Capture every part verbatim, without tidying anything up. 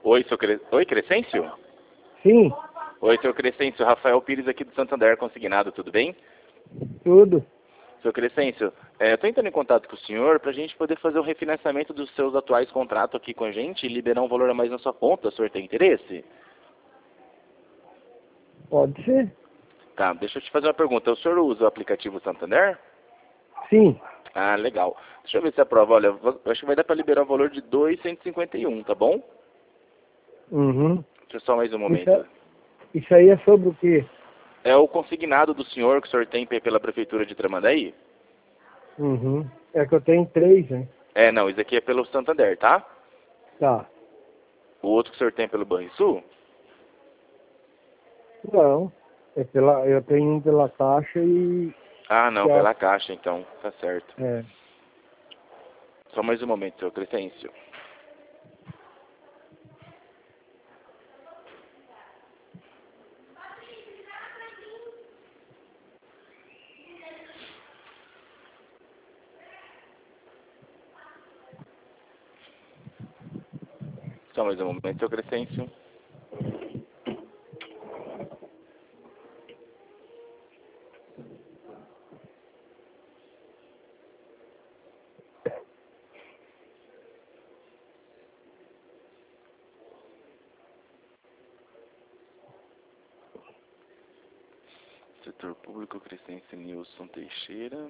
Oi, seu Cre... Oi, Crescêncio? Sim, Oi, seu Crescêncio. Rafael Pires aqui do Santander Consignado, tudo bem? tudo. Seu Crescêncio, é, eu estou entrando em contato com o senhor para a gente poder fazer o refinanciamento dos seus atuais contratos aqui com a gente e liberar um valor a mais na sua conta. O senhor tem interesse? Pode ser? Tá, deixa eu te fazer uma pergunta. O senhor usa o aplicativo Santander? Sim. Ah, legal. Deixa eu ver se aprova. Olha, eu acho que vai dar para liberar o valor de dois mil cento e cinquenta e um, tá bom? Uhum. Deixa eu só mais um Isso, momento. é- isso aí é sobre o quê? É o consignado do senhor que o senhor tem pela Prefeitura de Tramandaí? Uhum. É que eu tenho três, né? É, não, isso aqui é pelo Santander, tá? Tá. O outro que o senhor tem é pelo Banrisul? Não. É pela, eu tenho um pela Caixa e... Ah, não, que a- pela Caixa, então. Tá certo. É. Só mais um momento, seu Crescêncio. Só mais um momento, seu Crescêncio. Setor Público Crescêncio Nilson Teixeira.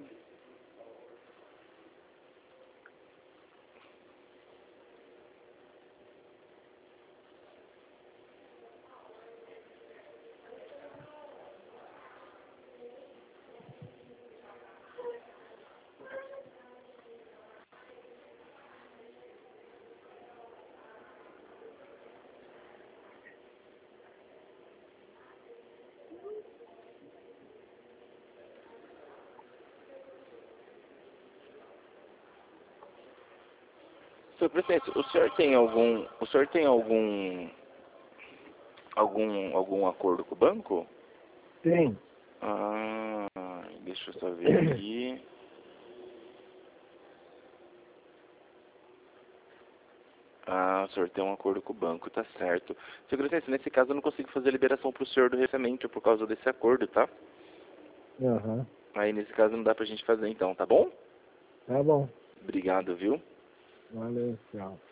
Seu Crescêncio, o senhor tem algum... O senhor tem algum... Algum, algum acordo com o banco? Tem. Ah, deixa eu só ver aqui. Ah, o senhor tem um acordo com o banco, tá certo. Seu Crescêncio, nesse caso eu não consigo fazer a liberação pro senhor do refinanciamento por causa desse acordo, tá? Aham. Aí nesse caso não dá pra gente fazer então, tá bom? Tá bom. Obrigado, viu? Valeu, tchau.